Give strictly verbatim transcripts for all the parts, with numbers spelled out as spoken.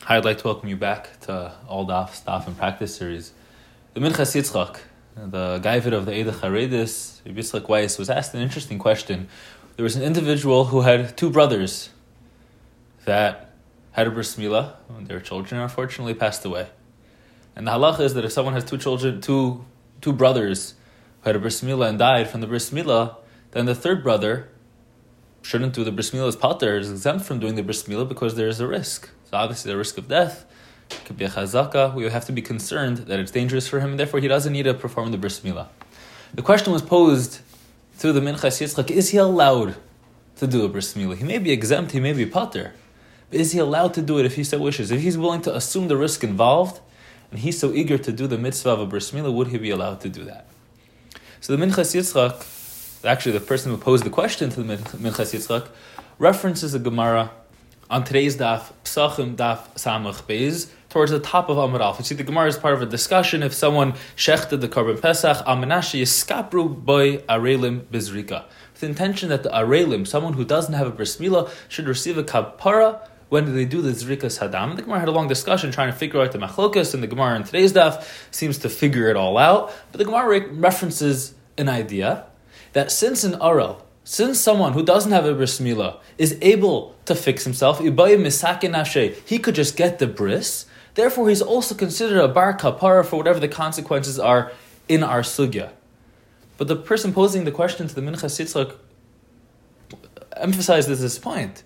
Hi, I'd like to welcome you back to All Daf, Staff and Practice series. The Minchas Yitzchak, the Gaivid of the Eidach Haredis, Yitzchak Weiss, was asked an interesting question. There was an individual who had two brothers that had a bris milah when their children unfortunately passed away. And the halacha is that if someone has two children, two two brothers who had a bris milah and died from the bris milah, then the third brother shouldn't do the bris milah as pater, is exempt from doing the bris milah because there is a risk. So obviously the risk of death, it could be a chazaka. We would have to be concerned that it's dangerous for him, and therefore he doesn't need to perform the bris milah. The question was posed to the Minchas Yitzchak: is he allowed to do a bris milah? He may be exempt, he may be pater, but is he allowed to do it if he so wishes? If he's willing to assume the risk involved, and he's so eager to do the mitzvah of a bris milah, would he be allowed to do that? So the Minchas Yitzchak, actually the person who posed the question to the Minchas Yitzchak, references a Gemara on today's daf, Psachim daf Samach Beis, towards the top of Amud Aleph. You see, the Gemara is part of a discussion if someone shechted the Korban Pesach, Amenashi Yiskapru by Arelim Bizrika, with the intention that the Arelim, someone who doesn't have a bris milah, should receive a kapara when they do the Zrikas Hadam. The Gemara had a long discussion trying to figure out the machlokas, and the Gemara in today's daf seems to figure it all out. But the Gemara re- references an idea that since an Arel, since someone who doesn't have a bris milah is able to fix himself, he could just get the bris. Therefore, he's also considered a bar kapara for whatever the consequences are in our sugya. But the person posing the question to the Minchas Yitzchak emphasizes this point.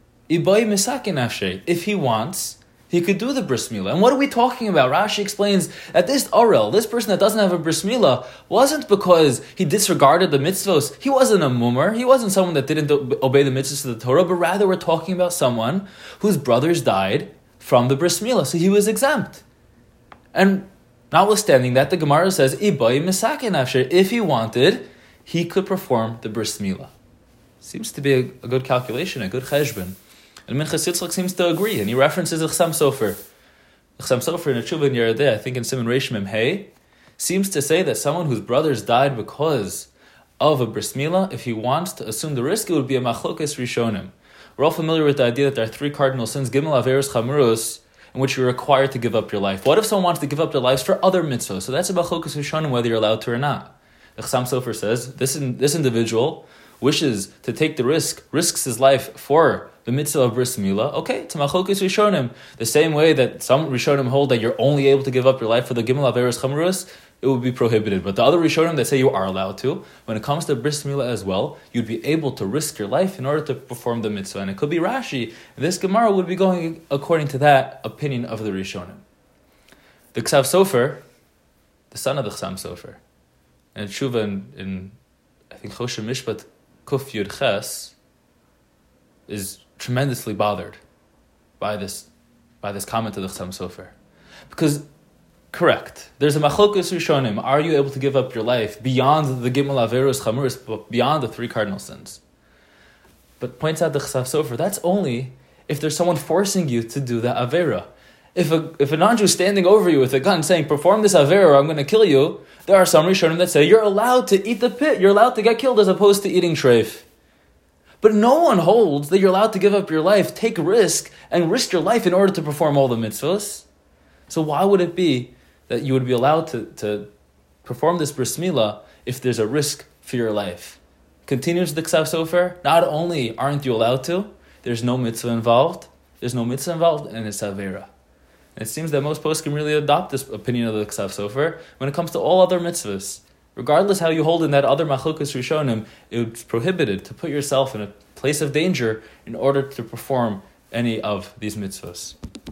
If he wants, he could do the bris milah. And what are we talking about? Rashi explains that this Arel, this person that doesn't have a bris milah, wasn't because he disregarded the mitzvos. He wasn't a mummer. He wasn't someone that didn't obey the mitzvos of the Torah, but rather we're talking about someone whose brothers died from the bris milah, so he was exempt. And notwithstanding that, the Gemara says, if he wanted, he could perform the bris milah. Seems to be a, a good calculation, a good cheshbon. And Minchas Yitzchak seems to agree, and he references Chsam Sofer. Chsam Sofer in a Tshuva in Yerideh, I think in Simon Reish Mem Hey, seems to say that someone whose brothers died because of a bris milah, if he wants to assume the risk, it would be a machlokas rishonim. We're all familiar with the idea that there are three cardinal sins, Gimel Averos Chamuros, in which you're required to give up your life. What if someone wants to give up their lives for other mitzvahs? So that's a machlokas rishonim, whether you're allowed to or not. The Chsam Sofer says, this, in, this individual wishes to take the risk, risks his life for the mitzvah of bris milah, okay, it's machlokas rishonim. The same way that some rishonim hold that you're only able to give up your life for the gimel averos chamurus, it would be prohibited. But the other rishonim that say you are allowed to, when it comes to bris milah as well, you'd be able to risk your life in order to perform the mitzvah. And it could be Rashi. This Gemara would be going according to that opinion of the rishonim. The Ksav Sofer, the son of the Chsam Sofer, and Tshuva in, in I think Choshen Mishpat Kuf Yud Ches, is tremendously bothered by this by this comment of the Chsam Sofer. Because, correct, there's a machlokus rishonim. Are you able to give up your life beyond the gimel averos chamuris, beyond the three cardinal sins? But points out the Chsam Sofer, that's only if there's someone forcing you to do the avera. If a if a non-Jew is standing over you with a gun saying, perform this avera or I'm going to kill you, there are some rishonim that say you're allowed to eat the pit, you're allowed to get killed as opposed to eating treif. But no one holds that you're allowed to give up your life, take risk, and risk your life in order to perform all the mitzvahs. So why would it be that you would be allowed to, to perform this bris milah if there's a risk for your life? Continues the Ksav Sofer, not only aren't you allowed to, there's no mitzvah involved, there's no mitzvah involved, and it's avera. And it seems that most poskim really adopt this opinion of the Ksav Sofer when it comes to all other mitzvahs. Regardless how you hold in that other machlokas rishonim, it's prohibited to put yourself in a place of danger in order to perform any of these mitzvahs.